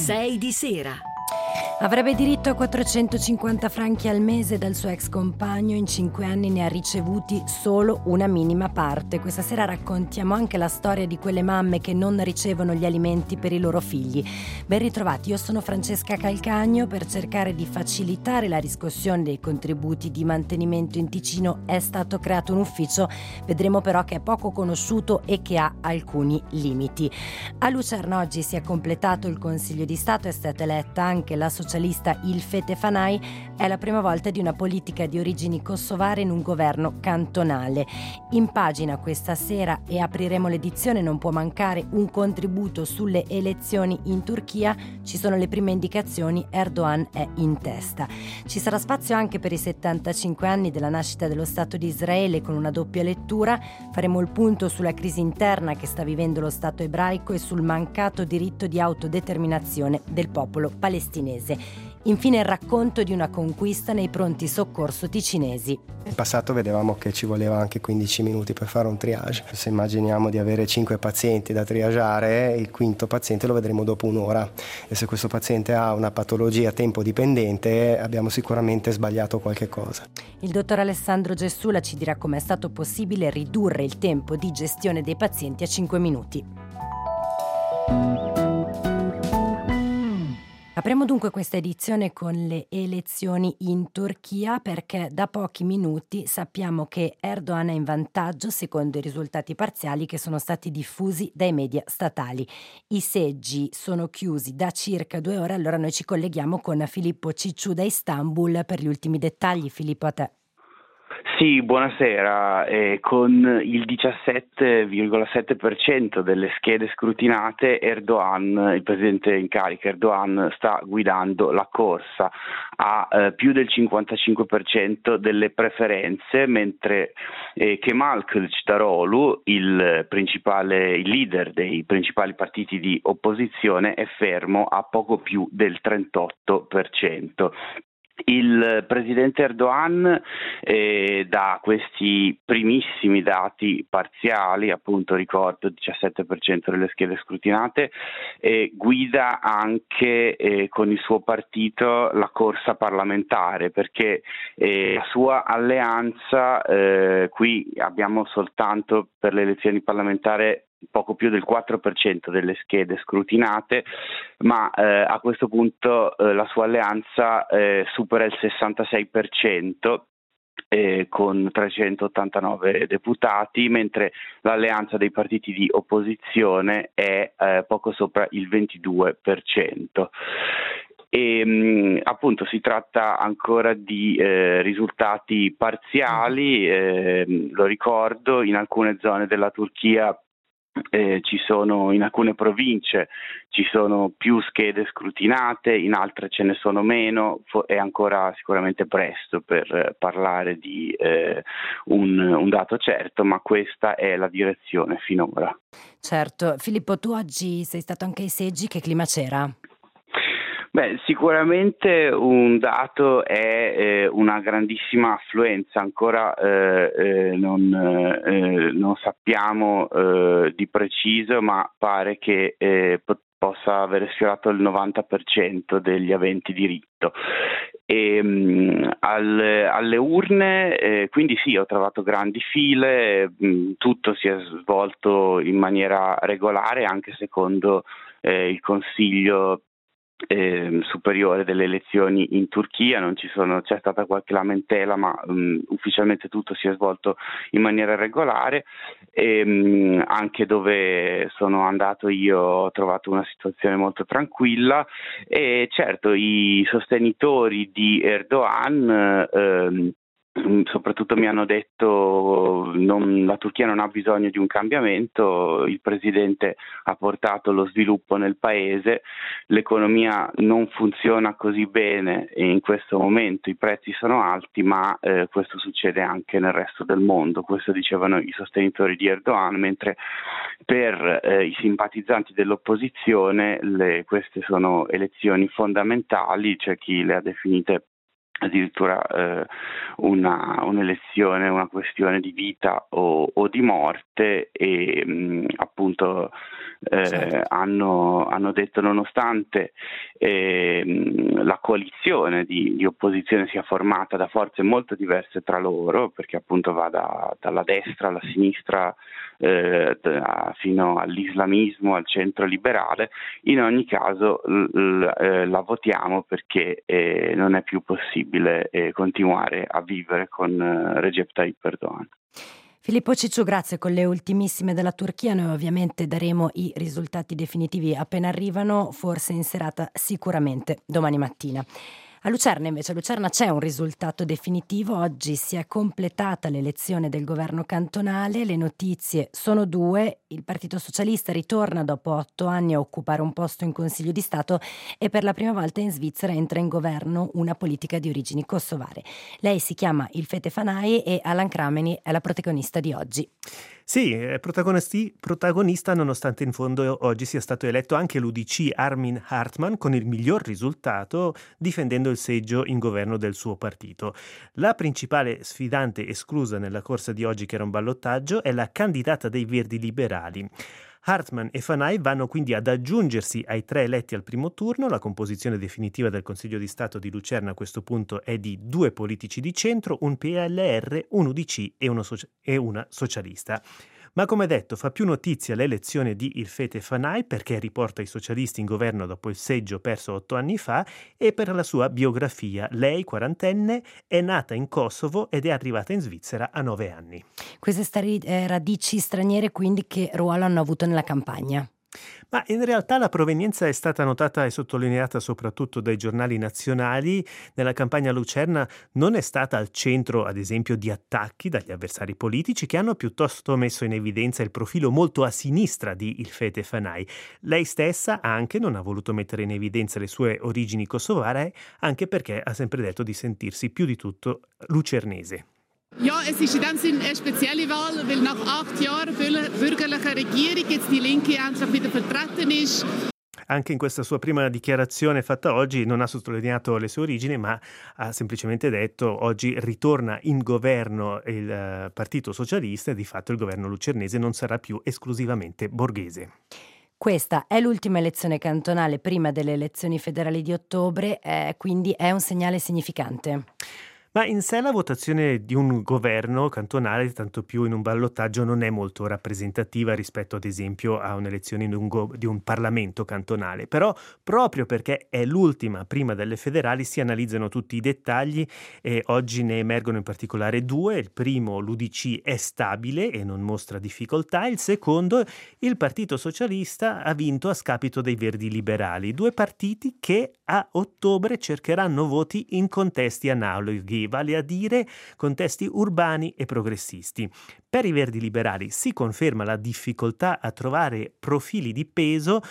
6 di sera. Avrebbe diritto a 450 franchi al mese dal suo ex compagno, in 5 anni ne ha ricevuti solo una minima parte. Questa sera raccontiamo anche la storia di quelle mamme che non ricevono gli alimenti per i loro figli. Ben ritrovati, io sono Francesca Calcagno. Per cercare di facilitare la riscossione dei contributi di mantenimento in Ticino è stato creato un ufficio, vedremo però che è poco conosciuto e che ha alcuni limiti. A Lucerna oggi si è completato il Consiglio di Stato, è stata eletta anche la socialista Ilfete Fanai. È la prima volta di una politica di origini kosovare in un governo cantonale. In pagina questa sera, e apriremo l'edizione, non può mancare un contributo sulle elezioni in Turchia. Ci sono le prime indicazioni, Erdogan è in testa. Ci sarà spazio anche per i 75 anni della nascita dello Stato di Israele, con una doppia lettura. Faremo il punto sulla crisi interna che sta vivendo lo Stato ebraico e sul mancato diritto di autodeterminazione del popolo palestinese. Infine il racconto di una conquista nei pronti soccorso ticinesi. In passato vedevamo che ci voleva anche 15 minuti per fare un triage. Se immaginiamo di avere 5 pazienti da triaggiare, il quinto paziente lo vedremo dopo un'ora. E se questo paziente ha una patologia tempo dipendente, abbiamo sicuramente sbagliato qualche cosa. Il dottor Alessandro Gessula ci dirà come è stato possibile ridurre il tempo di gestione dei pazienti a 5 minuti. Apriamo dunque questa edizione con le elezioni in Turchia, perché da pochi minuti sappiamo che Erdogan è in vantaggio secondo i risultati parziali che sono stati diffusi dai media statali. I seggi sono chiusi da circa 2 ore, allora noi ci colleghiamo con Filippo Cicciu da Istanbul per gli ultimi dettagli. Filippo, a te. Sì, buonasera. Con il 17,7% delle schede scrutinate, Erdogan, il presidente in carica Erdogan, sta guidando la corsa. Ha più del 55% delle preferenze, mentre Kemal Kılıçdaroğlu, il leader dei principali partiti di opposizione, è fermo a poco più del 38%. Il presidente Erdogan, da questi primissimi dati parziali, appunto ricordo 17% delle schede scrutinate, guida anche con il suo partito la corsa parlamentare, perché la sua alleanza, qui abbiamo soltanto per le elezioni parlamentari poco più del 4% delle schede scrutinate, ma a questo punto la sua alleanza supera il 66%. Con 389 deputati, mentre l'alleanza dei partiti di opposizione è poco sopra il 22%. Appunto si tratta ancora di risultati parziali, lo ricordo, in alcune zone della Turchia in alcune province ci sono più schede scrutinate, in altre ce ne sono meno. È ancora sicuramente presto per parlare di un dato certo, ma questa è la direzione finora. Certo. Filippo, tu oggi sei stato anche ai seggi, che clima c'era? Beh, sicuramente un dato è una grandissima affluenza, ancora non sappiamo di preciso, ma pare che possa aver sfiorato il 90% degli aventi diritto. Alle urne, quindi sì, ho trovato grandi file, tutto si è svolto in maniera regolare, anche secondo il Consiglio superiore delle elezioni in Turchia. C'è stata qualche lamentela, ma ufficialmente tutto si è svolto in maniera regolare. Anche dove sono andato io ho trovato una situazione molto tranquilla, e certo i sostenitori di Erdogan soprattutto mi hanno detto la Turchia non ha bisogno di un cambiamento, il presidente ha portato lo sviluppo nel paese, l'economia non funziona così bene in questo momento, i prezzi sono alti, ma questo succede anche nel resto del mondo. Questo dicevano i sostenitori di Erdogan, mentre per i simpatizzanti dell'opposizione queste sono elezioni fondamentali, c'è chi le ha definite addirittura un'elezione, una questione di vita o di morte, e appunto hanno detto, nonostante la coalizione di opposizione sia formata da forze molto diverse tra loro, perché appunto va dalla destra alla sinistra fino all'islamismo, al centro liberale, in ogni caso la votiamo perché non è più possibile continuare a vivere con Recep Tayyip Erdogan. Filippo Cicciu, grazie. Con le ultimissime della Turchia noi ovviamente daremo i risultati definitivi appena arrivano, forse in serata, sicuramente domani mattina. A Lucerna invece, a Lucerna c'è un risultato definitivo, oggi si è completata l'elezione del governo cantonale, le notizie sono due, il Partito Socialista ritorna dopo 8 anni a occupare un posto in Consiglio di Stato e per la prima volta in Svizzera entra in governo una politica di origini kosovare. Lei si chiama Ilfete Fanai e Alan Krameni è la protagonista di oggi. Sì, protagonista nonostante in fondo oggi sia stato eletto anche l'UDC Armin Hartmann con il miglior risultato difendendo il seggio in governo del suo partito. La principale sfidante esclusa nella corsa di oggi, che era un ballottaggio, è la candidata dei Verdi Liberali. Hartmann e Fanai vanno quindi ad aggiungersi ai 3 eletti al primo turno. La composizione definitiva del Consiglio di Stato di Lucerna a questo punto è di 2 politici di centro, un PLR, un UDC e una socialista. Ma come detto fa più notizia l'elezione di Ilfete Fanai perché riporta i socialisti in governo dopo il seggio perso 8 anni fa e per la sua biografia. Lei, 40enne, è nata in Kosovo ed è arrivata in Svizzera a 9 anni. Queste radici straniere quindi che ruolo hanno avuto nella campagna? Ma in realtà la provenienza è stata notata e sottolineata soprattutto dai giornali nazionali. Nella campagna Lucerna non è stata al centro, ad esempio, di attacchi dagli avversari politici che hanno piuttosto messo in evidenza il profilo molto a sinistra di Ilfete Fanai. Lei stessa anche non ha voluto mettere in evidenza le sue origini kosovare, anche perché ha sempre detto di sentirsi più di tutto lucernese. Ja, es ist in dem Sinne eine spezielle Wahl, weil nach 8 Jahren bürgerlicher Regierung jetzt die Linke endlich wieder vertreten ist. Anche in questa sua prima dichiarazione fatta oggi non ha sottolineato le sue origini, ma ha semplicemente detto oggi ritorna in governo il Partito Socialista e di fatto il governo lucernese non sarà più esclusivamente borghese. Questa è l'ultima elezione cantonale prima delle elezioni federali di ottobre, quindi è un segnale significante. Ma in sé la votazione di un governo cantonale, tanto più in un ballottaggio, non è molto rappresentativa rispetto ad esempio a un'elezione di un Parlamento cantonale. Però proprio perché è l'ultima prima delle federali si analizzano tutti i dettagli e oggi ne emergono in particolare 2. Il primo, l'UDC, è stabile e non mostra difficoltà. Il secondo, il Partito Socialista, ha vinto a scapito dei Verdi Liberali. 2 partiti che a ottobre cercheranno voti in contesti analoghi, vale a dire contesti urbani e progressisti. Per i Verdi Liberali si conferma la difficoltà a trovare profili di peso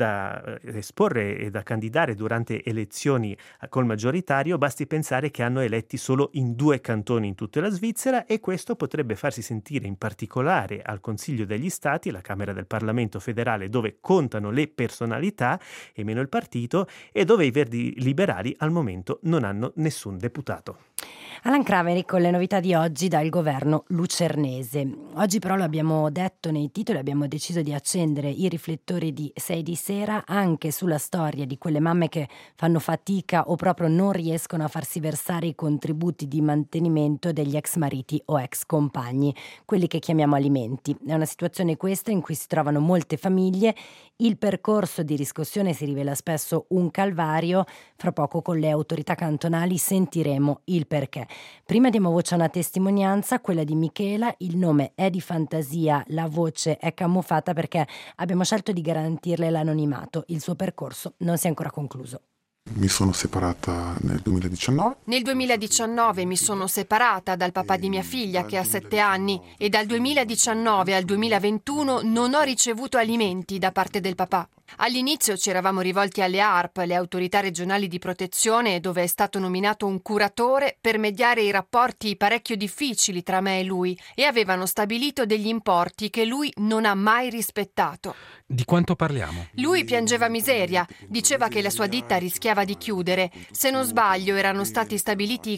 da esporre e da candidare durante elezioni col maggioritario. Basti pensare che hanno eletti solo in 2 cantoni in tutta la Svizzera e questo potrebbe farsi sentire in particolare al Consiglio degli Stati, la Camera del Parlamento federale, dove contano le personalità e meno il partito, e dove i Verdi Liberali al momento non hanno nessun deputato. Alan Krameni con le novità di oggi dal governo lucernese. Oggi però, lo abbiamo detto nei titoli, abbiamo deciso di accendere i riflettori di 6 di sera anche sulla storia di quelle mamme che fanno fatica o proprio non riescono a farsi versare i contributi di mantenimento degli ex mariti o ex compagni, quelli che chiamiamo alimenti. È una situazione questa in cui si trovano molte famiglie. Il percorso di riscossione si rivela spesso un calvario. Fra poco con le autorità cantonali sentiremo il perché. Prima diamo voce a una testimonianza, quella di Michela. Il nome è di fantasia, la voce è camuffata perché abbiamo scelto di garantirle l'anonimato. Il suo percorso non si è ancora concluso. Mi sono separata nel 2019. Nel 2019 mi sono separata dal papà di mia figlia che ha 7 anni e dal 2019 al 2021 non ho ricevuto alimenti da parte del papà. All'inizio ci eravamo rivolti alle ARP, le autorità regionali di protezione, dove è stato nominato un curatore per mediare i rapporti parecchio difficili tra me e lui, e avevano stabilito degli importi che lui non ha mai rispettato. Di quanto parliamo? Lui piangeva miseria, diceva che la sua ditta rischiava di chiudere. Se non sbaglio erano stati stabiliti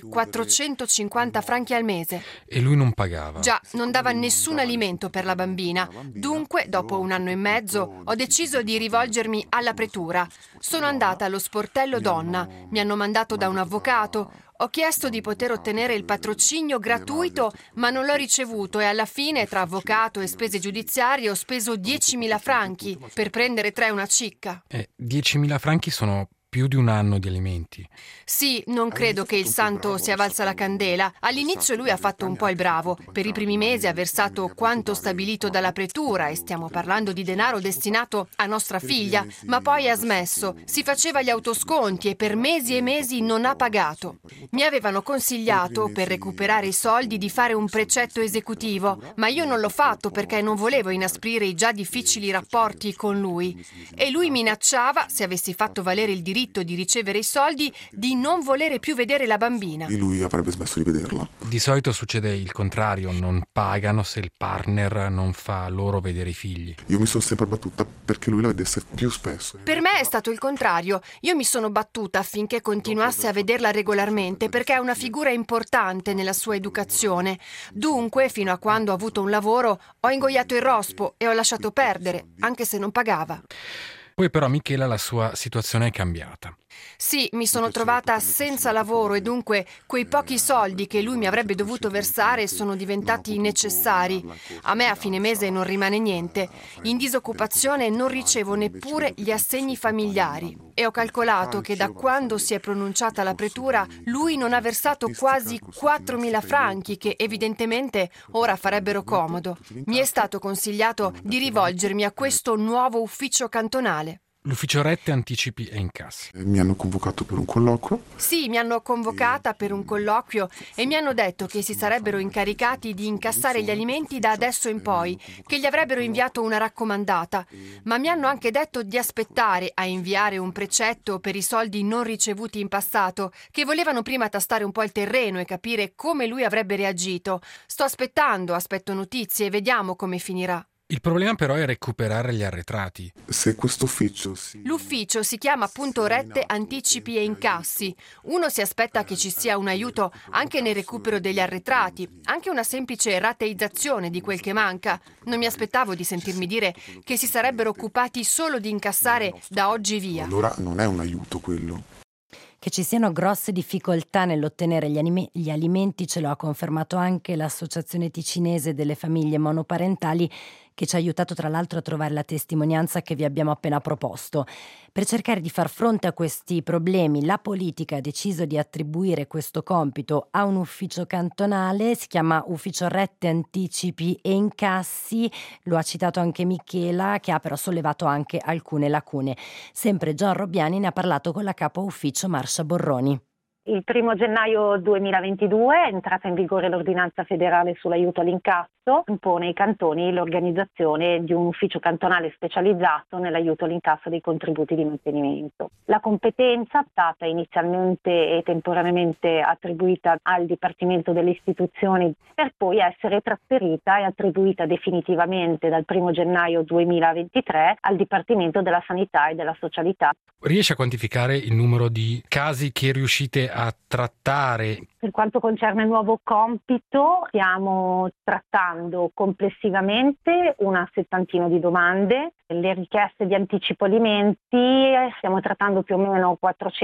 450 franchi al mese. E lui non pagava? Già, non dava nessun alimento per la bambina. Dunque, dopo 1 anno e mezzo, ho deciso di rivolgermi alla pretura. Sono andata allo sportello donna, mi hanno mandato da un avvocato. Ho chiesto di poter ottenere il patrocinio gratuito, ma non l'ho ricevuto e alla fine, tra avvocato e spese giudiziarie, ho speso 10.000 franchi per prendere 3 una cicca. 10.000 franchi sono più di 1 anno di alimenti. Sì, non credo che il santo sia valsa la candela. All'inizio lui ha fatto un po' il bravo. Per i primi mesi ha versato quanto stabilito dalla pretura, e stiamo parlando di denaro destinato a nostra figlia, ma poi ha smesso. Si faceva gli autosconti e per mesi e mesi non ha pagato. Mi avevano consigliato, per recuperare i soldi, di fare un precetto esecutivo, ma io non l'ho fatto perché non volevo inasprire i già difficili rapporti con lui. E lui minacciava, se avessi fatto valere il diritto di ricevere i soldi, di non volere più vedere la bambina. E lui avrebbe smesso di vederla. Di solito succede il contrario, non pagano se il partner non fa loro vedere i figli. Io mi sono sempre battuta perché lui la vedesse più spesso. Per me è stato il contrario. Io mi sono battuta affinché continuasse a vederla regolarmente perché è una figura importante nella sua educazione. Dunque, fino a quando ho avuto un lavoro, ho ingoiato il rospo e ho lasciato perdere, anche se non pagava. Poi però Michela la sua situazione è cambiata. Sì, mi sono trovata senza lavoro e dunque quei pochi soldi che lui mi avrebbe dovuto versare sono diventati necessari. A me a fine mese non rimane niente. In disoccupazione non ricevo neppure gli assegni familiari e ho calcolato che da quando si è pronunciata la pretura lui non ha versato quasi 4.000 franchi che evidentemente ora farebbero comodo. Mi è stato consigliato di rivolgermi a questo nuovo ufficio cantonale. L'ufficio rette, anticipi e incassi. Mi hanno convocato per un colloquio. Sì, mi hanno convocata per un colloquio e mi hanno detto che si sarebbero incaricati di incassare gli alimenti da adesso in poi, che gli avrebbero inviato una raccomandata, ma mi hanno anche detto di aspettare a inviare un precetto per i soldi non ricevuti in passato, che volevano prima tastare un po' il terreno e capire come lui avrebbe reagito. Sto aspettando, aspetto notizie e vediamo come finirà. Il problema però è recuperare gli arretrati. Se questo ufficio L'ufficio si chiama appunto Rette, Anticipi e Incassi. Uno si aspetta che ci sia un aiuto anche nel recupero degli arretrati, anche una semplice rateizzazione di quel che manca. Non mi aspettavo di sentirmi dire che si sarebbero occupati solo di incassare da oggi via. Allora non è un aiuto quello. Che ci siano grosse difficoltà nell'ottenere gli alimenti ce lo ha confermato anche l'Associazione Ticinese delle Famiglie Monoparentali, che ci ha aiutato tra l'altro a trovare la testimonianza che vi abbiamo appena proposto. Per cercare di far fronte a questi problemi, la politica ha deciso di attribuire questo compito a un ufficio cantonale, si chiama Ufficio Rette, Anticipi e Incassi, lo ha citato anche Michela, che ha però sollevato anche alcune lacune. Sempre Gian Robbiani ne ha parlato con la capo ufficio Marsha Borroni. Il 1 gennaio 2022 è entrata in vigore l'ordinanza federale sull'aiuto all'incasso, impone ai cantoni l'organizzazione di un ufficio cantonale specializzato nell'aiuto all'incasso dei contributi di mantenimento. La competenza è stata inizialmente e temporaneamente attribuita al Dipartimento delle Istituzioni per poi essere trasferita e attribuita definitivamente dal 1 gennaio 2023 al Dipartimento della Sanità e della Socialità. Riesce a quantificare il numero di casi che riuscite a trattare? Per quanto concerne il nuovo compito, stiamo trattando complessivamente una settantina di domande. Le richieste di anticipo alimenti, stiamo trattando più o meno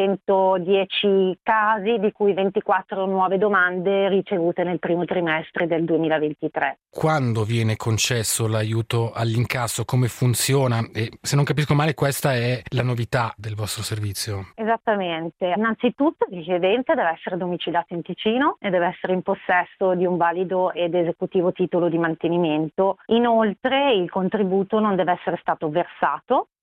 410 casi, di cui 24 nuove domande ricevute nel primo trimestre del 2023. Quando viene concesso l'aiuto all'incasso? Come funziona? E se non capisco male, questa è la novità del vostro servizio. Esattamente. Innanzitutto il richiedente deve essere domiciliato in Ticino e deve essere in possesso di un valido ed esecutivo titolo di mantenimento. Inoltre il contributo non deve essere stato versato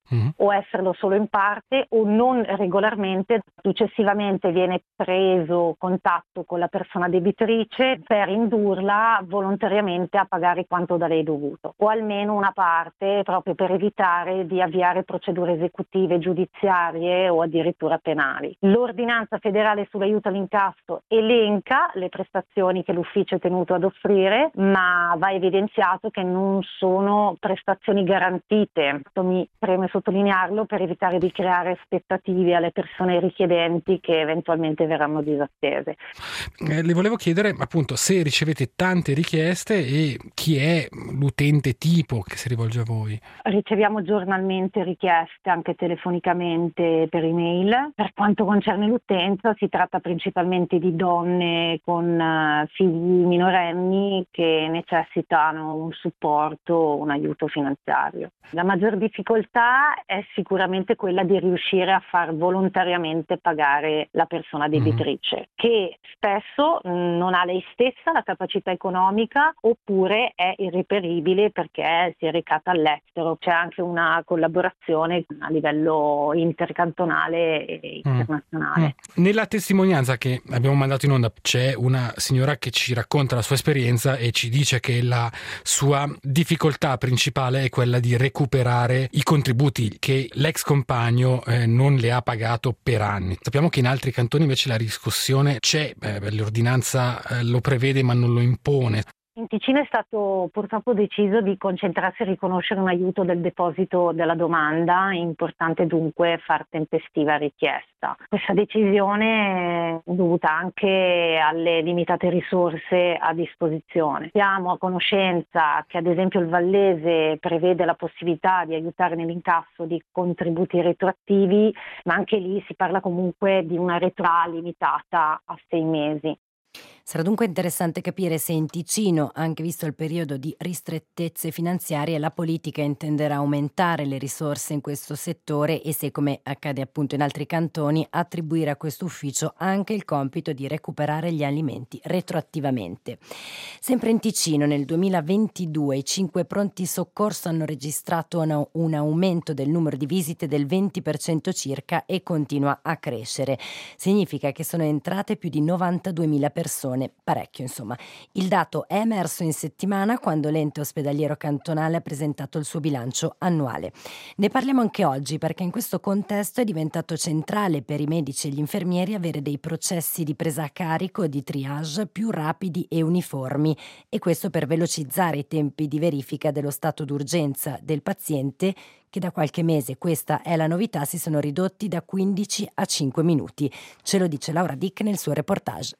o esserlo solo in parte o non regolarmente. Successivamente viene preso contatto con la persona debitrice per indurla volontariamente a pagare quanto da lei dovuto, o almeno una parte, proprio per evitare di avviare procedure esecutive, giudiziarie o addirittura penali. L'ordinanza federale sull'aiuto all'incasso elenca le prestazioni che l'ufficio è tenuto ad offrire, ma va evidenziato che non sono prestazioni garantite. Mi preme sottolinearlo per evitare di creare aspettative alle persone richiedenti che eventualmente verranno disattese. Le volevo chiedere appunto se ricevete tante richieste e chi è l'utente tipo che si rivolge a voi. Riceviamo giornalmente richieste anche telefonicamente, per email. Per quanto concerne l'utenza, si tratta principalmente di donne con figli minorenni che necessitano un supporto, un aiuto finanziario. La maggior difficoltà è sicuramente quella di riuscire a far volontariamente pagare la persona debitrice, che spesso non ha lei stessa la capacità economica oppure è irreperibile perché si è recata all'estero. C'è anche una collaborazione a livello intercantonale e internazionale. Nella testimonianza che abbiamo mandato in onda c'è una signora che ci racconta la sua esperienza e ci dice che la sua difficoltà principale è quella di recuperare i contributi che l'ex compagno non le ha pagato per anni. Sappiamo che in altri cantoni invece la riscossione c'è, l'ordinanza lo prevede ma non lo impone. In Ticino è stato purtroppo deciso di concentrarsi a riconoscere un aiuto del deposito della domanda, è importante dunque far tempestiva richiesta. Questa decisione è dovuta anche alle limitate risorse a disposizione. Siamo a conoscenza che ad esempio il Vallese prevede la possibilità di aiutare nell'incasso di contributi retroattivi, ma anche lì si parla comunque di una retroa limitata a 6 mesi. Sarà dunque interessante capire se in Ticino, anche visto il periodo di ristrettezze finanziarie, la politica intenderà aumentare le risorse in questo settore e se, come accade appunto in altri cantoni, attribuire a questo ufficio anche il compito di recuperare gli alimenti retroattivamente. Sempre in Ticino, nel 2022 i 5 pronti soccorso hanno registrato un aumento del numero di visite del 20% circa e continua a crescere. Significa che sono entrate più di 92.000 persone. Parecchio, insomma. Il dato è emerso in settimana quando l'ente ospedaliero cantonale ha presentato il suo bilancio annuale. Ne parliamo anche oggi perché in questo contesto è diventato centrale per i medici e gli infermieri avere dei processi di presa a carico e di triage più rapidi e uniformi, e questo per velocizzare i tempi di verifica dello stato d'urgenza del paziente, che da qualche mese, questa è la novità, si sono ridotti da 15 a 5 minuti. Ce lo dice Laura Dick nel suo reportage.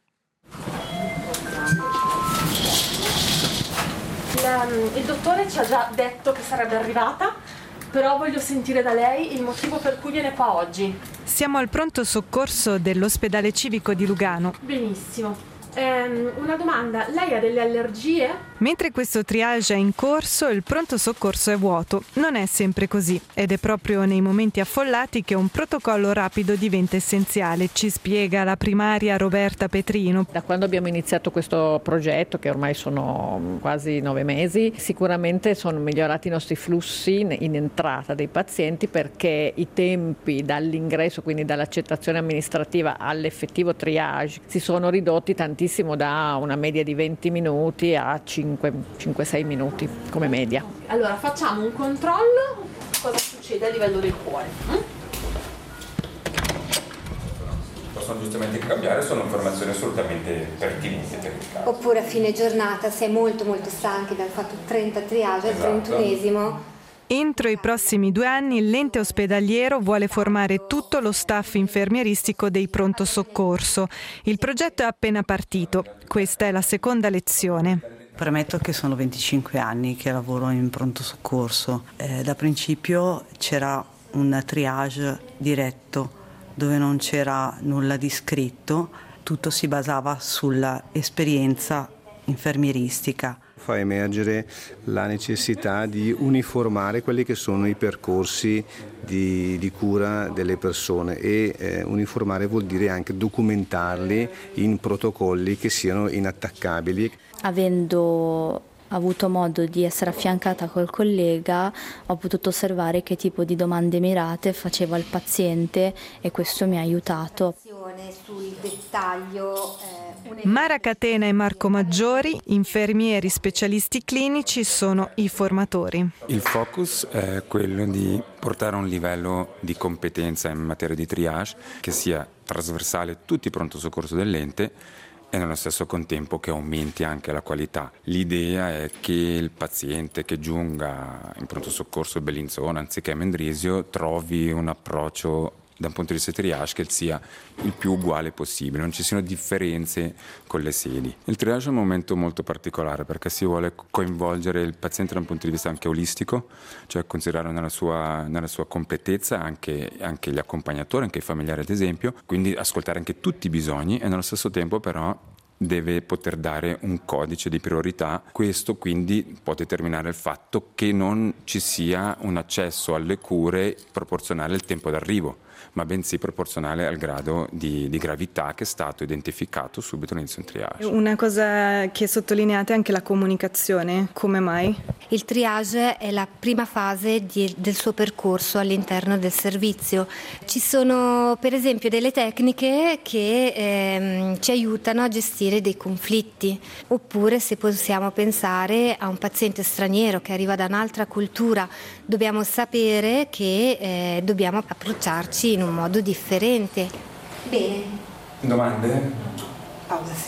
Il dottore ci ha già detto che sarebbe arrivata, però voglio sentire da lei il motivo per cui viene qua oggi. Siamo al pronto soccorso dell'ospedale civico di Lugano. Benissimo. Una domanda, lei ha delle allergie? Mentre questo triage è in corso, il pronto soccorso è vuoto. Non è sempre così ed è proprio nei momenti affollati che un protocollo rapido diventa essenziale, ci spiega la primaria Roberta Petrino. Da quando abbiamo iniziato questo progetto, che ormai sono quasi 9 mesi, sicuramente sono migliorati i nostri flussi in entrata dei pazienti, perché i tempi dall'ingresso, quindi dall'accettazione amministrativa all'effettivo triage, si sono ridotti tantissimo, da una media di 20 minuti a 5-6 minuti come media. Allora facciamo un controllo, cosa succede a livello del cuore? Possono giustamente cambiare, sono informazioni assolutamente pertinenti per il caso. Oppure a fine giornata, se è molto stanchi, abbiamo fatto 30 triage, al 31esimo. Entro i prossimi 2 anni l'ente ospedaliero vuole formare tutto lo staff infermieristico dei pronto soccorso. Il progetto è appena partito. Questa è la seconda lezione. Premetto che sono 25 anni che lavoro in pronto soccorso. Da principio c'era un triage diretto dove non c'era nulla di scritto, tutto si basava sulla esperienza infermieristica. Fa emergere la necessità di uniformare quelli che sono i percorsi di cura delle persone e uniformare vuol dire anche documentarli in protocolli che siano inattaccabili. Avendo avuto modo di essere affiancata col collega, ho potuto osservare che tipo di domande mirate faceva il paziente e questo mi ha aiutato. Sul dettaglio, Mara Catena e Marco Maggiori, infermieri specialisti clinici, sono i formatori. Il focus è quello di portare a un livello di competenza in materia di triage che sia trasversale a tutti i pronto soccorso dell'ente e nello stesso contempo che aumenti anche la qualità. L'idea è che il paziente che giunga in pronto soccorso Bellinzona anziché a Mendrisio trovi un approccio da un punto di vista triage che sia il più uguale possibile, non ci siano differenze con le sedi. Il triage è un momento molto particolare perché si vuole coinvolgere il paziente da un punto di vista anche olistico, cioè considerare nella sua completezza anche gli accompagnatori, anche i familiari ad esempio, quindi ascoltare anche tutti i bisogni e nello stesso tempo però deve poter dare un codice di priorità. Questo quindi può determinare il fatto che non ci sia un accesso alle cure proporzionale al tempo d'arrivo, ma bensì proporzionale al grado di gravità che è stato identificato subito all'inizio del triage. Una cosa che sottolineate è anche la comunicazione. Come mai? Il triage è la prima fase del suo percorso all'interno del servizio. Ci sono per esempio delle tecniche che ci aiutano a gestire dei conflitti, oppure se possiamo pensare a un paziente straniero che arriva da un'altra cultura, dobbiamo sapere che dobbiamo approcciarci in un modo differente. Bene. Domande? Pausa, sì.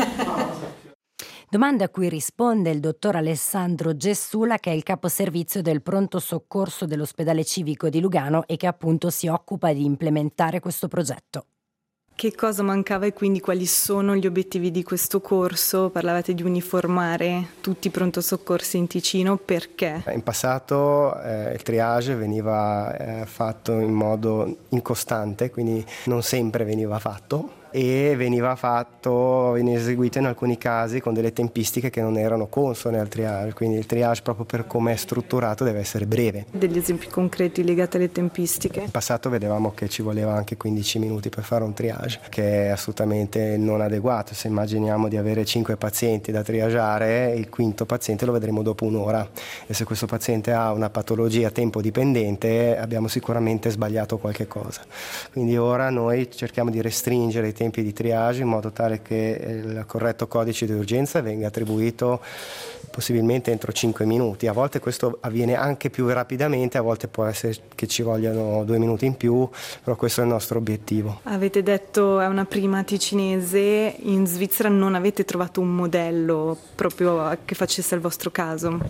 Domande a cui risponde il dottor Alessandro Gessula, che è il caposervizio del pronto soccorso dell'ospedale civico di Lugano e che appunto si occupa di implementare questo progetto. Che cosa mancava e quindi quali sono gli obiettivi di questo corso? Parlavate di uniformare tutti i pronto soccorsi in Ticino, perché? In passato il triage veniva fatto in modo incostante, quindi non sempre veniva fatto. E veniva eseguito in alcuni casi con delle tempistiche che non erano consone al triage, quindi il triage proprio per come è strutturato deve essere breve. Degli esempi concreti legati alle tempistiche? In passato vedevamo che ci voleva anche 15 minuti per fare un triage, che è assolutamente non adeguato. Se immaginiamo di avere 5 pazienti da triagare, il quinto paziente lo vedremo dopo un'ora e se questo paziente ha una patologia tempo dipendente abbiamo sicuramente sbagliato qualche cosa. Quindi ora noi cerchiamo di restringere i tempi di triage in modo tale che il corretto codice di urgenza venga attribuito possibilmente entro 5 minuti. A volte questo avviene anche più rapidamente, a volte può essere che ci vogliano 2 minuti in più, però questo è il nostro obiettivo. Avete detto è una prima ticinese, in Svizzera non avete trovato un modello proprio che facesse il vostro caso?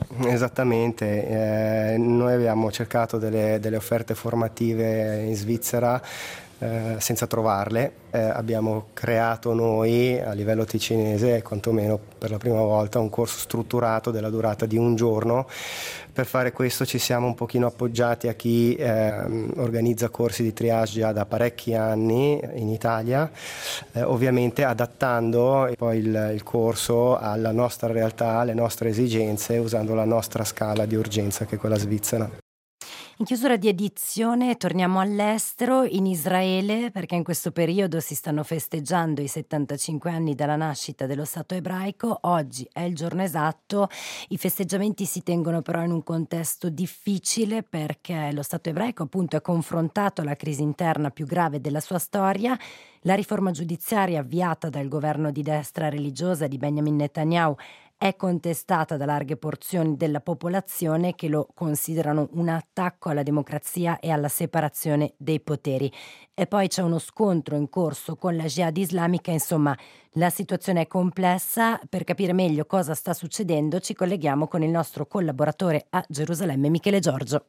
Esattamente, noi abbiamo cercato delle offerte formative in Svizzera senza trovarle, abbiamo creato noi a livello ticinese, quantomeno per la prima volta, un corso strutturato della durata di un giorno. Per fare questo ci siamo un pochino appoggiati a chi organizza corsi di triage già da parecchi anni in Italia, ovviamente adattando poi il corso alla nostra realtà, alle nostre esigenze, usando la nostra scala di urgenza che è quella svizzera. In chiusura di edizione torniamo all'estero, in Israele, perché in questo periodo si stanno festeggiando i 75 anni dalla nascita dello Stato ebraico. Oggi è il giorno esatto, i festeggiamenti si tengono però in un contesto difficile perché lo Stato ebraico appunto è confrontato alla crisi interna più grave della sua storia. La riforma giudiziaria avviata dal governo di destra religiosa di Benjamin Netanyahu è contestata da larghe porzioni della popolazione che lo considerano un attacco alla democrazia e alla separazione dei poteri. E poi c'è uno scontro in corso con la Jihad islamica, insomma la situazione è complessa. Per capire meglio cosa sta succedendo ci colleghiamo con il nostro collaboratore a Gerusalemme, Michele Giorgio.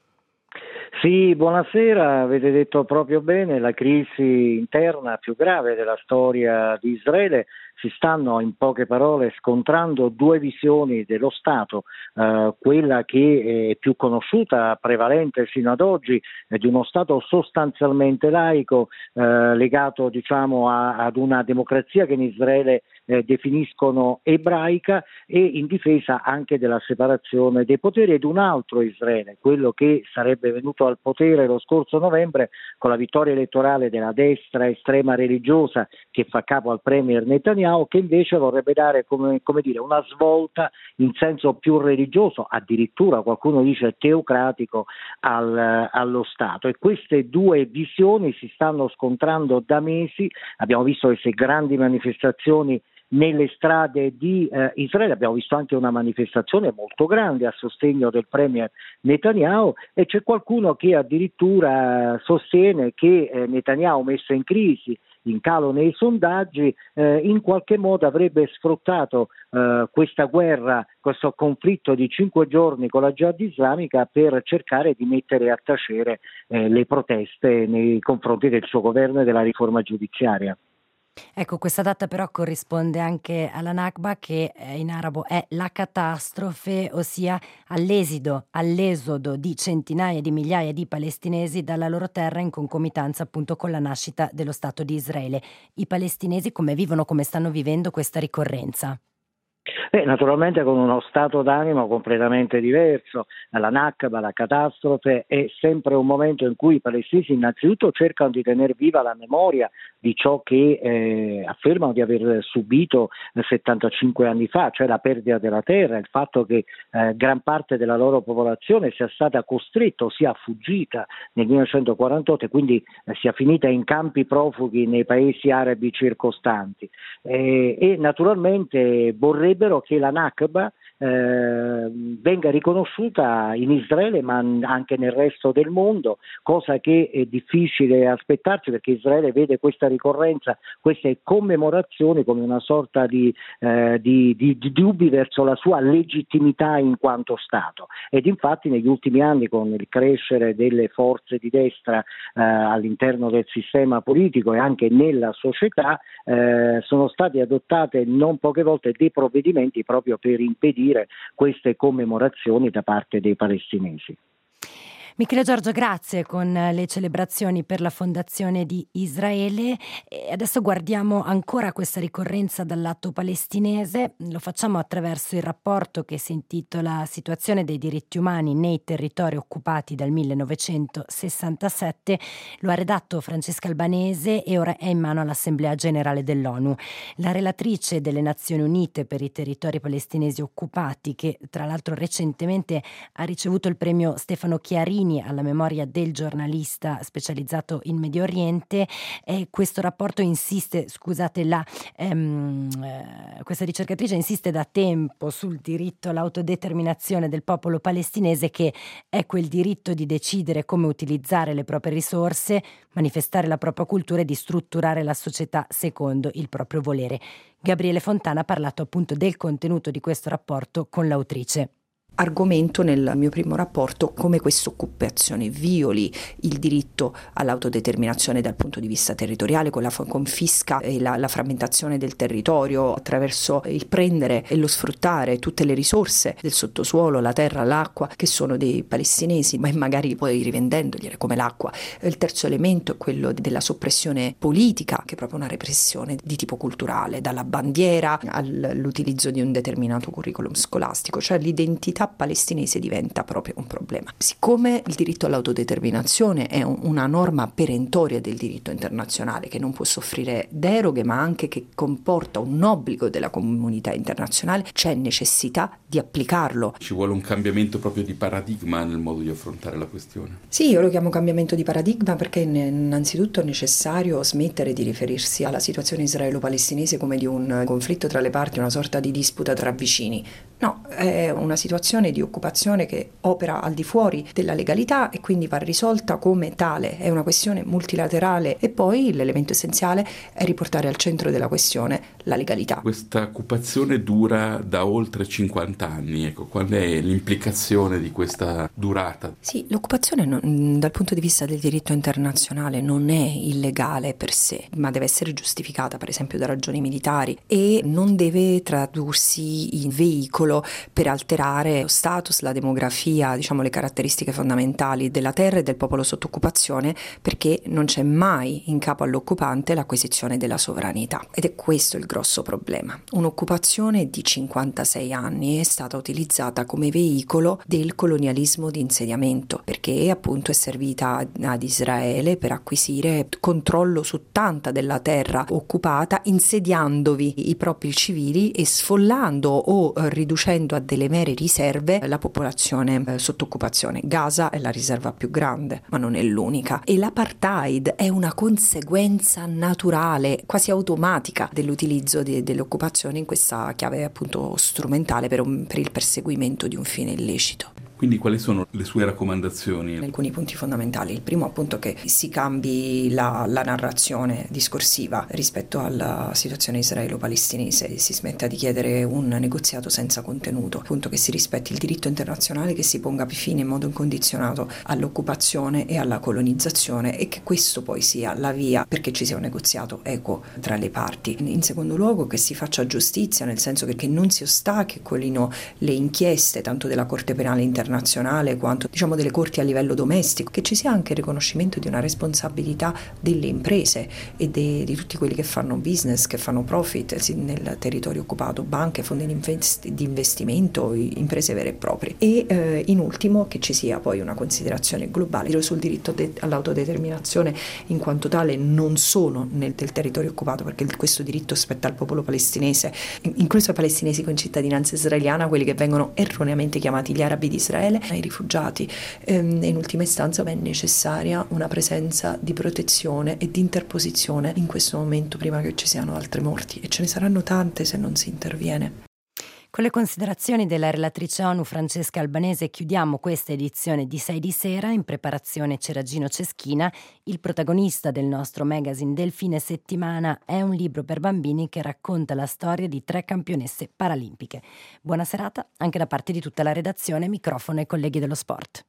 Sì, buonasera, avete detto proprio bene, la crisi interna più grave della storia di Israele. Si stanno in poche parole scontrando due visioni dello Stato, quella che è più conosciuta, prevalente fino ad oggi, di uno Stato sostanzialmente laico, legato diciamo ad una democrazia che in Israele definiscono ebraica e in difesa anche della separazione dei poteri, ed un altro Israele, quello che sarebbe venuto al potere lo scorso novembre con la vittoria elettorale della destra estrema religiosa che fa capo al premier Netanyahu, Netanyahu, che invece vorrebbe dare come dire, una svolta in senso più religioso, addirittura qualcuno dice teocratico, allo Stato. E queste due visioni si stanno scontrando da mesi. Abbiamo visto queste grandi manifestazioni nelle strade di Israele, abbiamo visto anche una manifestazione molto grande a sostegno del premier Netanyahu, e c'è qualcuno che addirittura sostiene che Netanyahu, messo in crisi, in calo nei sondaggi, in qualche modo avrebbe sfruttato questa guerra, questo conflitto di 5 giorni con la Jihad islamica per cercare di mettere a tacere le proteste nei confronti del suo governo e della riforma giudiziaria. Ecco, questa data però corrisponde anche alla Nakba, che in arabo è la catastrofe, ossia all'esodo di centinaia di migliaia di palestinesi dalla loro terra in concomitanza appunto con la nascita dello Stato di Israele. I palestinesi come vivono, come stanno vivendo questa ricorrenza? Naturalmente con uno stato d'animo completamente diverso. La Nakba, la catastrofe, è sempre un momento in cui i palestinesi innanzitutto cercano di tenere viva la memoria di ciò che affermano di aver subito 75 anni fa, cioè la perdita della terra, il fatto che gran parte della loro popolazione sia stata costretta o sia fuggita nel 1948 e quindi sia finita in campi profughi nei paesi arabi circostanti, e naturalmente vorrebbero che la Nakba venga riconosciuta in Israele ma anche nel resto del mondo, cosa che è difficile aspettarsi, perché Israele vede questa ricorrenza, queste commemorazioni come una sorta di dubbi verso la sua legittimità in quanto Stato. Ed infatti negli ultimi anni, con il crescere delle forze di destra all'interno del sistema politico e anche nella società, sono stati adottate non poche volte dei provvedimenti proprio per impedire queste commemorazioni da parte dei palestinesi. Michele Giorgio, grazie, con le celebrazioni per la fondazione di Israele. E adesso guardiamo ancora questa ricorrenza dal lato palestinese. Lo facciamo attraverso il rapporto che si intitola Situazione dei diritti umani nei territori occupati dal 1967. Lo ha redatto Francesca Albanese e ora è in mano all'Assemblea Generale dell'ONU. La relatrice delle Nazioni Unite per i territori palestinesi occupati, che tra l'altro recentemente ha ricevuto il premio Stefano Chiarini alla memoria del giornalista specializzato in Medio Oriente, questo rapporto insiste, questa ricercatrice insiste da tempo sul diritto all'autodeterminazione del popolo palestinese, che è quel diritto di decidere come utilizzare le proprie risorse, manifestare la propria cultura e di strutturare la società secondo il proprio volere. Gabriele Fontana ha parlato appunto del contenuto di questo rapporto con l'autrice. Argomento nel mio primo rapporto come questa occupazione violi il diritto all'autodeterminazione dal punto di vista territoriale, con la confisca e la frammentazione del territorio attraverso il prendere e lo sfruttare tutte le risorse del sottosuolo, la terra, l'acqua, che sono dei palestinesi, ma magari poi rivendendogliele come l'acqua. Il terzo elemento è quello della soppressione politica, che è proprio una repressione di tipo culturale, dalla bandiera all'utilizzo di un determinato curriculum scolastico, cioè l'identità palestinese diventa proprio un problema. Siccome il diritto all'autodeterminazione è una norma perentoria del diritto internazionale che non può soffrire deroghe, ma anche che comporta un obbligo della comunità internazionale, c'è necessità di applicarlo. Ci vuole un cambiamento proprio di paradigma nel modo di affrontare la questione. Sì, io lo chiamo cambiamento di paradigma perché innanzitutto è necessario smettere di riferirsi alla situazione israelo-palestinese come di un conflitto tra le parti, una sorta di disputa tra vicini. No, è una situazione di occupazione che opera al di fuori della legalità e quindi va risolta come tale. È una questione multilaterale e poi l'elemento essenziale è riportare al centro della questione la legalità. Questa occupazione dura da oltre 50 anni. Ecco, qual è l'implicazione di questa durata? Sì, l'occupazione dal punto di vista del diritto internazionale non è illegale per sé, ma deve essere giustificata per esempio da ragioni militari e non deve tradursi in veicolo per alterare lo status, la demografia, diciamo le caratteristiche fondamentali della terra e del popolo sotto occupazione, perché non c'è mai in capo all'occupante l'acquisizione della sovranità. Ed è questo il grosso problema. Un'occupazione di 56 anni è stata utilizzata come veicolo del colonialismo di insediamento, per perché appunto è servita ad Israele per acquisire controllo su tanta della terra occupata, insediandovi i propri civili e sfollando o riducendo a delle mere riserve la popolazione sotto occupazione. Gaza è la riserva più grande, ma non è l'unica, e l'apartheid è una conseguenza naturale, quasi automatica, dell'utilizzo delle occupazioni in questa chiave appunto strumentale per il perseguimento di un fine illecito. Quindi quali sono le sue raccomandazioni? Alcuni punti fondamentali. Il primo appunto che si cambi la narrazione discorsiva rispetto alla situazione israelo-palestinese, si smetta di chiedere un negoziato senza contenuto, appunto che si rispetti il diritto internazionale, che si ponga fine in modo incondizionato all'occupazione e alla colonizzazione e che questo poi sia la via perché ci sia un negoziato equo tra le parti. In secondo luogo che si faccia giustizia, nel senso che non si ostacolino le inchieste tanto della Corte Penale Internazionale quanto delle corti a livello domestico, che ci sia anche il riconoscimento di una responsabilità delle imprese e di tutti quelli che fanno business, che fanno profit nel territorio occupato, banche, fondi di investimento, imprese vere e proprie. E in ultimo che ci sia poi una considerazione globale sul diritto all'autodeterminazione, in quanto tale non sono nel territorio occupato, perché questo diritto spetta al popolo palestinese, incluso ai palestinesi con cittadinanza israeliana, quelli che vengono erroneamente chiamati gli arabi di Israele, ai rifugiati. In ultima istanza è necessaria una presenza di protezione e di interposizione in questo momento prima che ci siano altre morti, e ce ne saranno tante se non si interviene. Con le considerazioni della relatrice ONU Francesca Albanese chiudiamo questa edizione di 6 di sera. In preparazione c'era Gino Ceschina. Il protagonista del nostro magazine del fine settimana è un libro per bambini che racconta la storia di 3 campionesse paralimpiche. Buona serata anche da parte di tutta la redazione, microfono ai colleghi dello sport.